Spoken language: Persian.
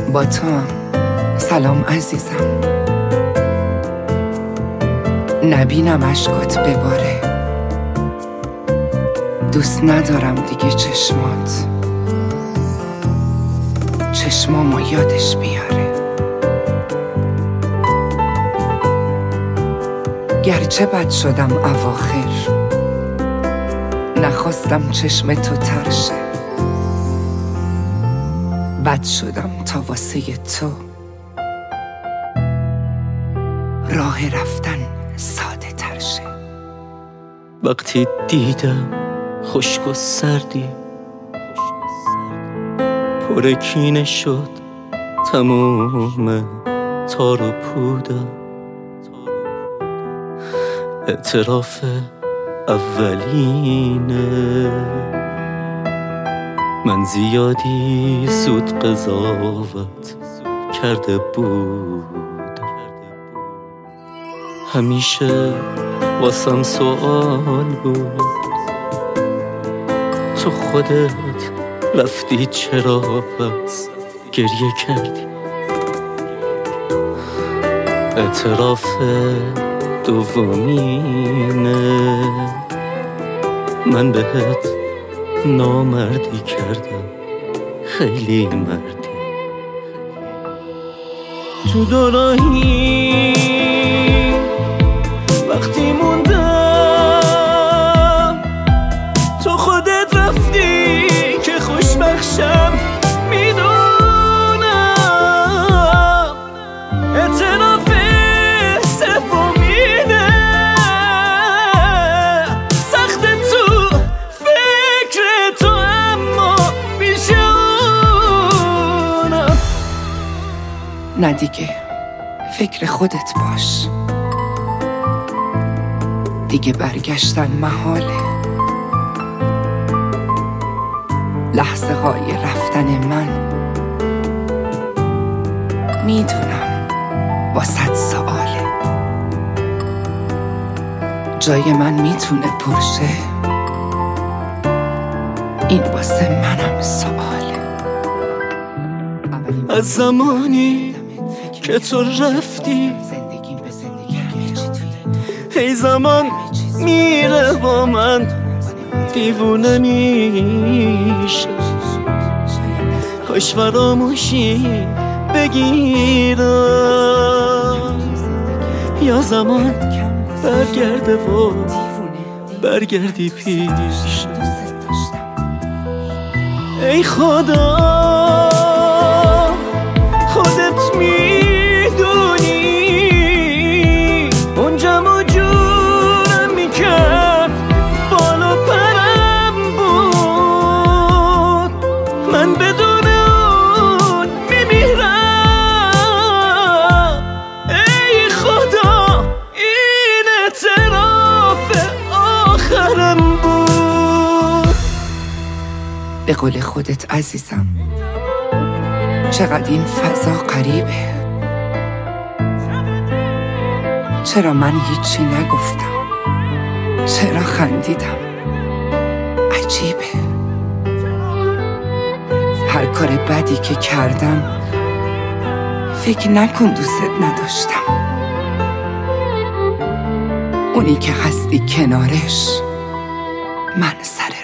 با تو هم. سلام عزیزم. نبینم اشکات بباره. دوست ندارم دیگه چشمامو یادش بیاره. گرچه بد شدم اواخر، نخواستم چشم تو ترشه. بد شدم تا واسه تو راه رفتن ساده تر شه. وقتی دیدم خشک و سردی پر کینه شد تموم تار و پودم. اعتراف اولینه، من زیادی زود قضاوت کرده بود. همیشه واسم سوال بود، تو خودت رفتی چرا پس گریه کردی؟ اعتراف دومینه، من بهت نامردی کردم، خیلی مردی. تو دوراهی وقتی موندم، تو خودت رفتی که خوشبخشم میدونم. اعتراف سومینه، سخت تو فکر تو اما بیشونم. نه دیگه فکر خودت باش، دیگه برگشتن محاله. لحظه های رفتن من میدونم با 100 سواله. جای من میتونه پرشه، این واسه منم سواله. از زمانی که تو رفتی ای زمان میره با من دیوونه میشه. کاش فراموشی بگیرم یا زمان برگرده و برگردی پیش. ای خدا خودت میدونی اونجا موجودم میکرد، بالا پرم بود، من بدون اون میمیرم. ای خدا این اعتراف آخرم بود. به قول خودت عزیزم، چقدر این فضا غریبه. چرا من هیچی نگفتم؟ چرا خندیدم؟ عجیبه. هر کار بدی که کردم فکر نکن دوست نداشتم. اونی که هستی کنارش من سر